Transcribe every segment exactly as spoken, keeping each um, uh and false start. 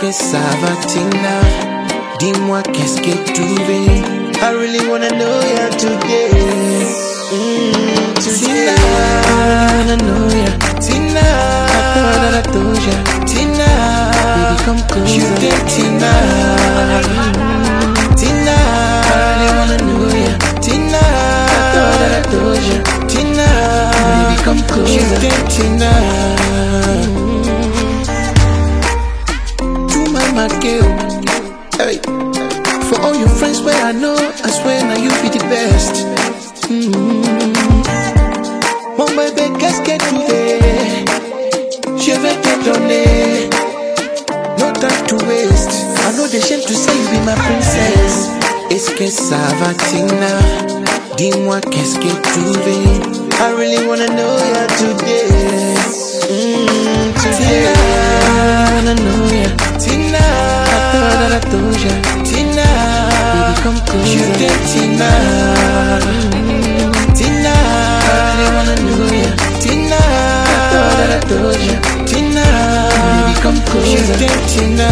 que ça va, Tina? Dis-moi qu'est-ce que tu veux. I really wanna know ya today. Mm, Tina, I wanna know ya. Tina, I thought that I told ya. Tina, baby come closer. You get Tina. Mm, Tina, I really wanna know ya. Tina, I thought that I told ya. Tina, baby come closer. You get Tina. To my girl, hey. For all your friends where I know, I swear now you be the best. Mm-hmm. Mon bébé, qu'est-ce que tu veux? Je vais te donner. No time to waste. I know the shame to say you be my princess. Est-ce que ça va, Tina? Dis-moi qu'est-ce que tu veux? I really wanna know ya today. Mm, today. Tina, I wanna know ya. Tina, I thought that I told ya. Tina, baby come closer. You get Tina. Mm, Tina, I really wanna know ya. Tina, I thought that I told ya. Tina, baby come closer. You get Tina.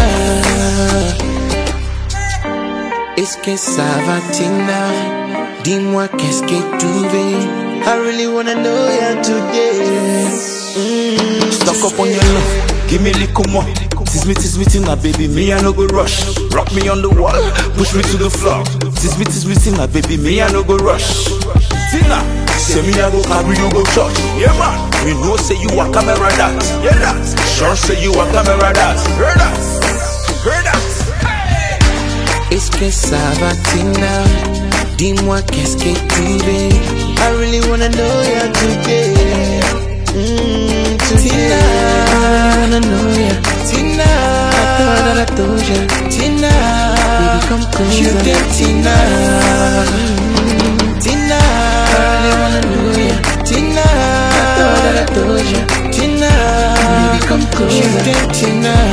Est-ce que ça va, Tina? Dis-moi qu'est-ce que tu veux? I really wanna know ya today. Mm, Stuck up on your love, give me a little more. Tease me, tease me, Tina, baby, me I no go rush. Rock me on the wall, push me to the floor. Tease me, tease me, Tina, baby, me I no go rush. Tina, say me I go carry you go church. Yeah man, we know say you a camera that. Yeah that, sure say you a camera that. Heard that, heard that. est-ce que ça va, Tina? Dis-moi qu'est-ce que tu veux? I really wanna know ya today. Mm, Tina, I wanna know ya. Tina, I thought that I told ya. Tina, baby come closer. You get Tina. Mm, Tina, I really wanna know ya. Tina, I thought that I told ya. Tina, baby come closer. You get Tina.